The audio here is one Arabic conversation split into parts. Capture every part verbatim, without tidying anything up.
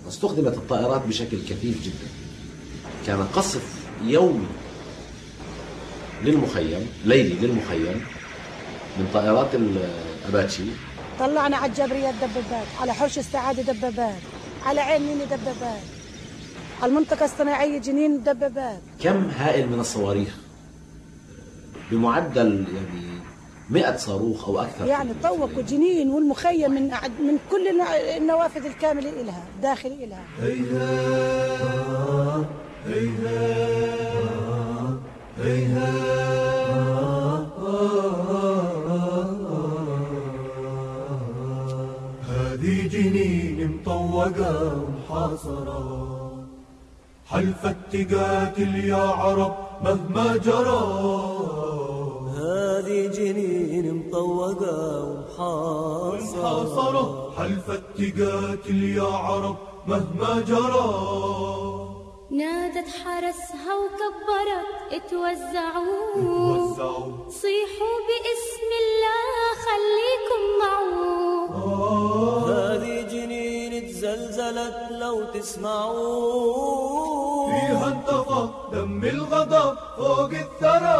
استخدمت الطائرات بشكل كثيف جدا. كان قصف يومي للمخيم، ليلي للمخيم، من طائرات الأباتشي. طلعنا على الجبرية دبابات، على حوش السعادة دبابات، على عين ميني دبابات، على المنطقة الصناعية جنين دبابات. كم هائل من الصواريخ بمعدل يعني مئة صاروخ أو أكثر. يعني طوقوا جنين والمخيم من من كل النوافذ الكاملة إلها داخل إلها. هيها هيها هيها هذه جنين مطوقة ومحاصرة، حلفت تقاتل يا عرب مهما جرى. هذه جنين مطوقة ومحاصرة، حلفت تقاتل يا عرب مهما جرى. نادت حرسها وكبرت اتوزعوا، صيحوا باسم الله خليكم معه. هذه جنين اتزلزلت لو تسمعوا، فيها انطفى دم الغضب فوق الثرى.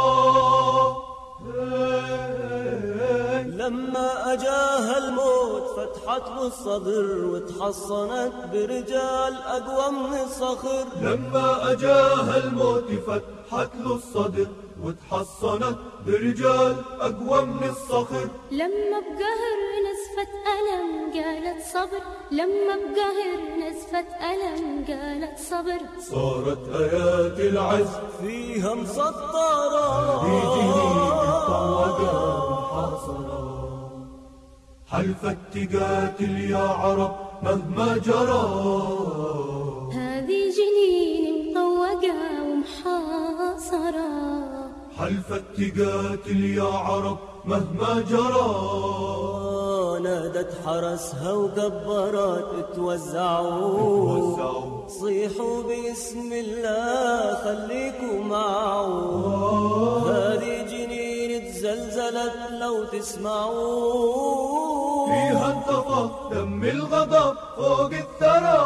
لما أجاها الموت فتحت له الصدر وتحصنت برجال أقوى من الصخر. لما أجاها الموت فتحت له الصدر وتحصنت برجال أقوى من الصخر. لما بقهر نزفت ألم قالت صبر، لما بقهر نزفت ألم قالت صبر. صارت آيات العز فيها مسطرة، في جنين مطوقة محاصرة، حلفت تقاتل يا عرب مهما جرى. هذه جنين مطوقة ومحاصرة، حلفت تقاتل يا عرب مهما جرى. نادت حرسها وكبرت اتوزعوا، صيحوا باسم الله خليكوا معه. هذه جنين اتزلزلت لو تسمعوا، فيها انطفى دم الغضب فوق الثرى.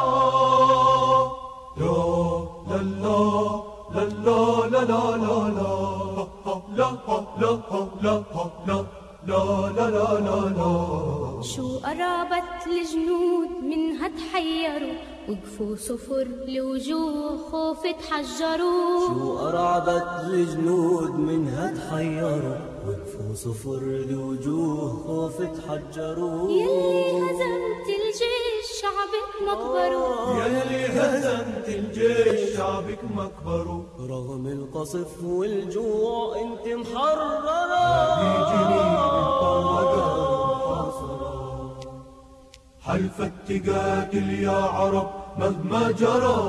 لا لا لا لا لا لا لا لا لا لا لا لا لا لا لا لا. شو قربت الجنود منها تحيروا، وقفوا صفر لوجوه خوف تحجروا. شو قربت الجنود منها تحيروا، وقفوا صفر لوجوه خوف تحجروا. يلي هزمت الجيش شعبك مقبروا، يلي هزمت الجيش شعبك مقبروا. رغم القصف والجوع انت محررة. هذه جنين مطوقة محاصرة، حلفت تقاتل يا عرب مهما جرى.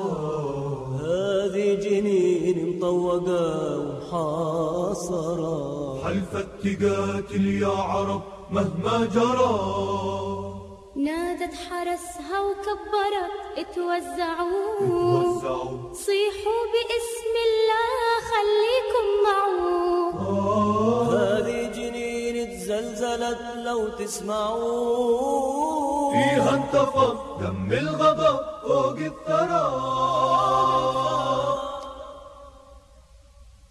هذه جنين مطوقة ومحاصرة، حلفت تقاتل يا عرب مهما جرى. نادت حرسها وكبرت اتوزعوا، صيحوا باسم الله خليكم معه. هذه جنين اتزلزلت لو تسمعوا، فيها انطفى دم الغضب فوق الثرى.